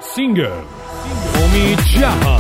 سینگر امید جهان.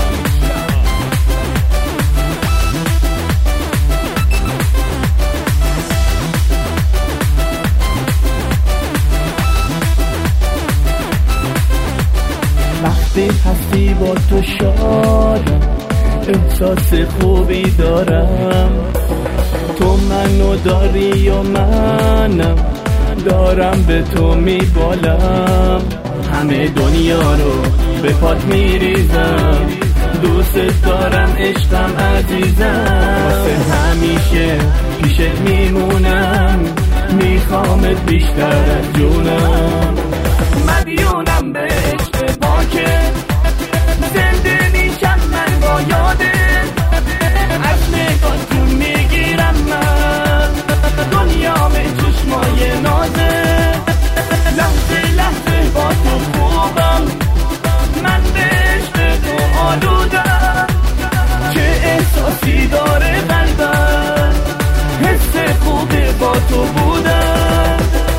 وقتی هستی با تو شادم، احساس خوبی دارم. تو منو داری و منم دارم به تو میبالم. همه دنیا رو به پات میریزم، دوست دارم عشقم عزیزم. واسه همیشه پیشت میمونم، میخوامت بیشتر از جونم. مدیونم به عشق پاکت، زنده میشم من با یادت. از نگاهتون میگیرم من دنیام چشمای نازت. لحظه لحظه با تو خوبم، من به عشق تو آلودم. چه احساسی داره قلبم، حس خوبه با تو بودم.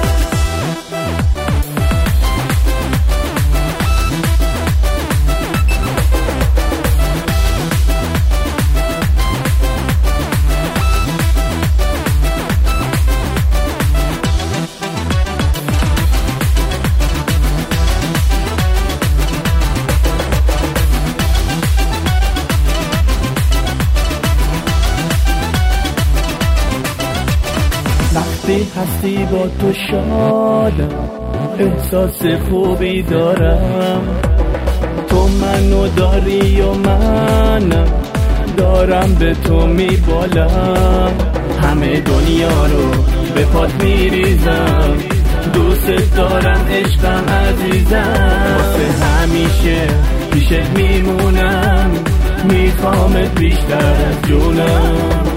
وقتی هستی با تو شادم، احساس خوبی دارم. تو منو داری و منم دارم به تو میبالم. همه دنیا رو به پات میریزم، دوست دارم عشقم عزیزم. واسه همیشه پیشت میمونم، میخوامت بیشتر از جونم.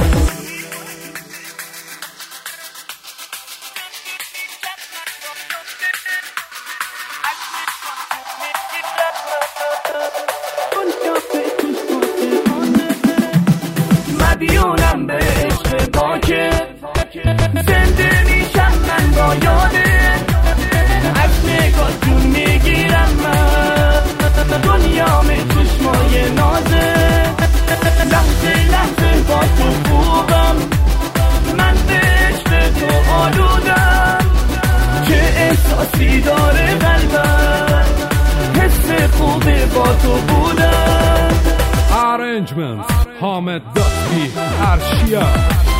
مدیونم به عشق پاکت، زنده میشم من با یادت. از نگاهتون میگیرم من دنیام چشمای نازت. لحظه لحظه با تو خوبم، من به عشق تو آلودم. چه احساسی داره قلبم، حس خوبه با تو بودم. Arrangements حامد دستی ارشیا.